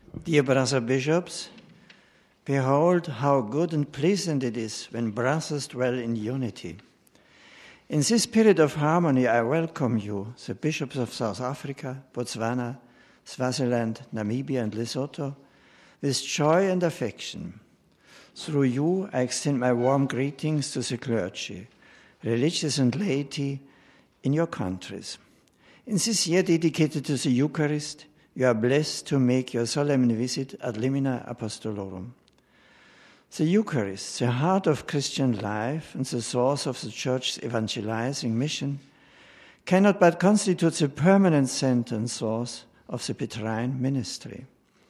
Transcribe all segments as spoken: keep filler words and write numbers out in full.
Dear brother bishops, behold how good and pleasant it is when brothers dwell in unity. In this spirit of harmony, I welcome you, the bishops of South Africa, Botswana, Swaziland, Namibia, and Lesotho, with joy and affection. Through you, I extend my warm greetings to the clergy, religious and laity in your countries. In this year dedicated to the Eucharist, you are blessed to make your solemn visit ad limina apostolorum. The Eucharist, the heart of Christian life and the source of the Church's evangelizing mission, cannot but constitute the permanent center and source of the Petrine ministry.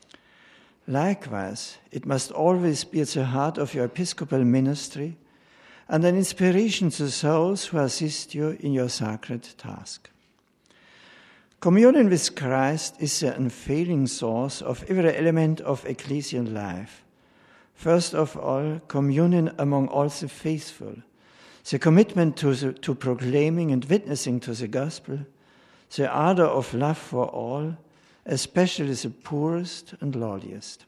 Likewise, it must always be at the heart of your episcopal ministry and an inspiration to those who assist you in your sacred task. Communion with Christ is the unfailing source of every element of ecclesial life. First of all, communion among all the faithful, the commitment to, the, to proclaiming and witnessing to the gospel, the ardor of love for all, especially the poorest and lowliest.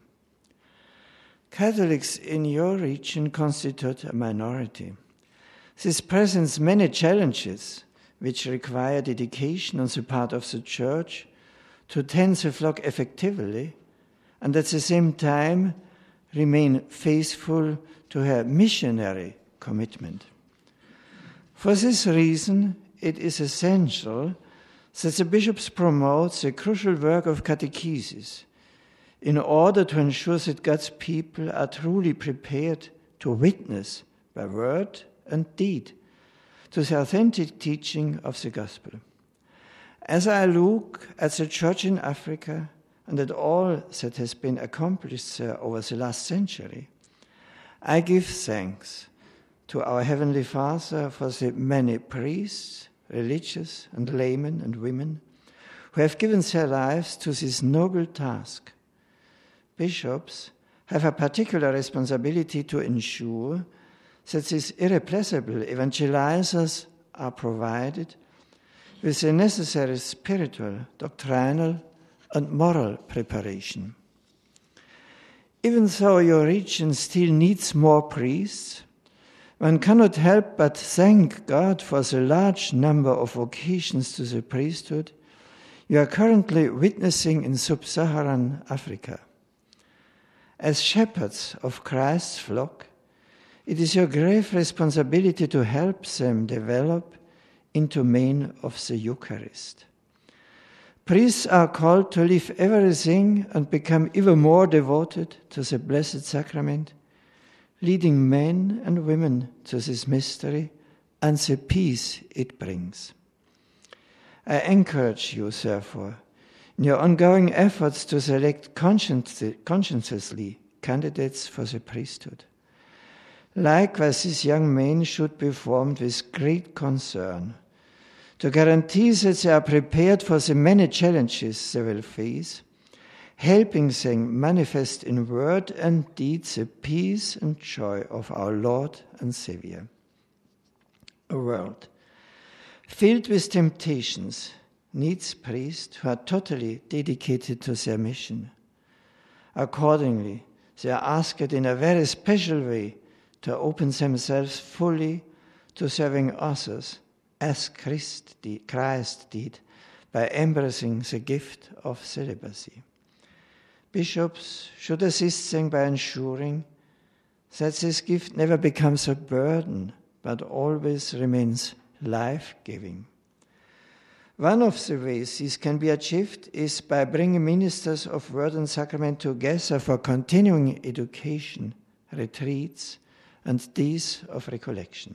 Catholics in your region constitute a minority. This presents many challenges which require dedication on the part of the Church to tend the flock effectively and at the same time remain faithful to her missionary commitment. For this reason, it is essential that the bishops promote the crucial work of catechesis in order to ensure that God's people are truly prepared to witness by word and deed to the authentic teaching of the gospel. As I look at the Church in Africa and at all that has been accomplished there over the last century, I give thanks to our Heavenly Father for the many priests, religious and laymen and women who have given their lives to this noble task. Bishops have a particular responsibility to ensure that these irreplaceable evangelizers are provided with the necessary spiritual, doctrinal, and moral preparation. Even though your region still needs more priests, one cannot help but thank God for the large number of vocations to the priesthood you are currently witnessing in sub-Saharan Africa. As shepherds of Christ's flock, it is your grave responsibility to help them develop into men of the Eucharist. Priests are called to leave everything and become even more devoted to the Blessed Sacrament, leading men and women to this mystery and the peace it brings. I encourage you, therefore, in your ongoing efforts to select conscientiously candidates for the priesthood. Likewise, these young men should be formed with great concern to guarantee that they are prepared for the many challenges they will face, helping them manifest in word and deed the peace and joy of our Lord and Savior. A world filled with temptations needs priests who are totally dedicated to their mission. Accordingly, they are asked in a very special way to open themselves fully to serving others as Christ did by embracing the gift of celibacy. Bishops should assist them by ensuring that this gift never becomes a burden, but always remains life-giving. One of the ways this can be achieved is by bringing ministers of word and sacrament together for continuing education, retreats, and days of recollection.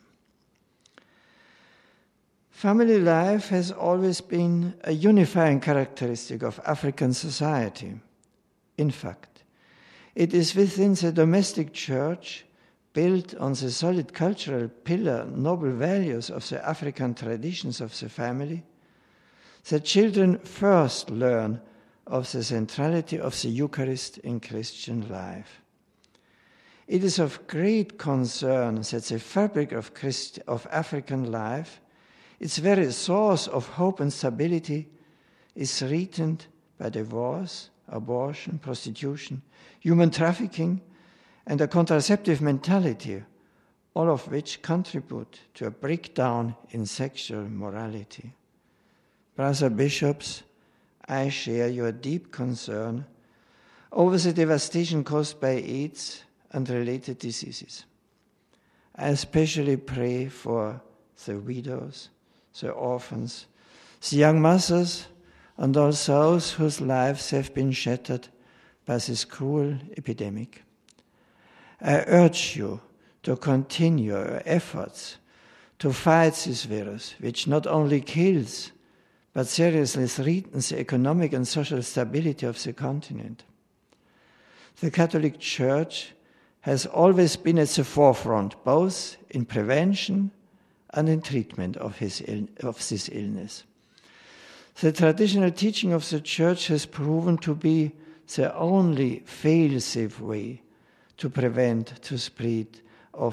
Family life has always been a unifying characteristic of African society. In fact, it is within the domestic church, built on the solid cultural pillar, noble values of the African traditions of the family, that children first learn of the centrality of the Eucharist in Christian life. It is of great concern that the fabric of, Christ, of African life, its very source of hope and stability, is threatened by divorce abortion, prostitution, human trafficking, and a contraceptive mentality, all of which contribute to a breakdown in sexual morality. Brother bishops, I share your deep concern over the devastation caused by AIDS and related diseases. I especially pray for the widows, the orphans, the young mothers, and all those whose lives have been shattered by this cruel epidemic. I urge you to continue your efforts to fight this virus, which not only kills, but seriously threatens the economic and social stability of the continent. The Catholic Church has always been at the forefront, both in prevention and in treatment of, his Ill- of this illness. The traditional teaching of the Church has proven to be the only fail-safe way to prevent the spread of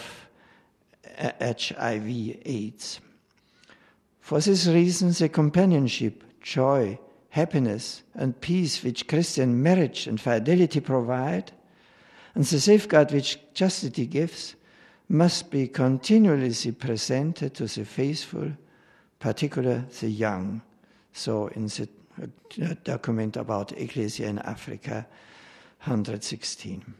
H I V AIDS. For this reason, the companionship, joy, happiness, and peace which Christian marriage and fidelity provide, and the safeguard which chastity gives, must be continually presented to the faithful, particularly the young. So in the document about Ecclesia in Africa, one hundred sixteen.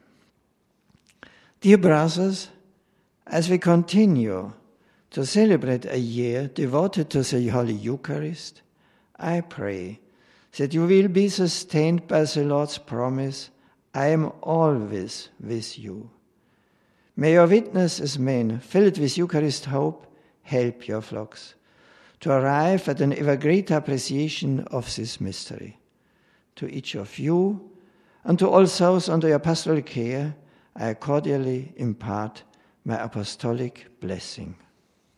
Dear brothers, as we continue to celebrate a year devoted to the Holy Eucharist, I pray that you will be sustained by the Lord's promise, I am always with you. May your witness as men filled with Eucharist hope help your flocks to arrive at an ever greater appreciation of this mystery. To each of you and to all those under your pastoral care, I cordially impart my apostolic blessing.